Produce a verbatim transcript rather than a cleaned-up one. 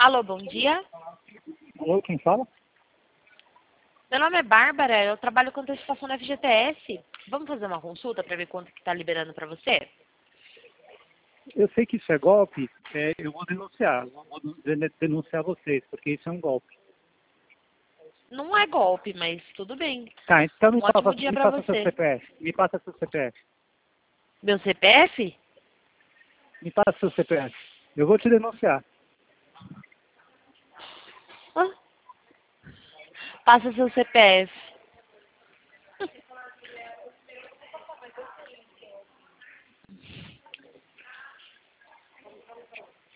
Alô, bom dia. Alô, quem fala? Meu nome é Bárbara, eu trabalho com antecipação no F G T S. Vamos fazer uma consulta para ver quanto que está liberando para você? Eu sei que isso é golpe, é, eu vou denunciar, eu vou den- denunciar vocês, porque isso é um golpe. Não é golpe, mas tudo bem. Tá, então me Um ótimo passa, dia me para passa seu você. C P F, me passa seu C P F, Meu C P F? me passa seu C P F. Eu vou te denunciar. Hã? Passa seu C P F.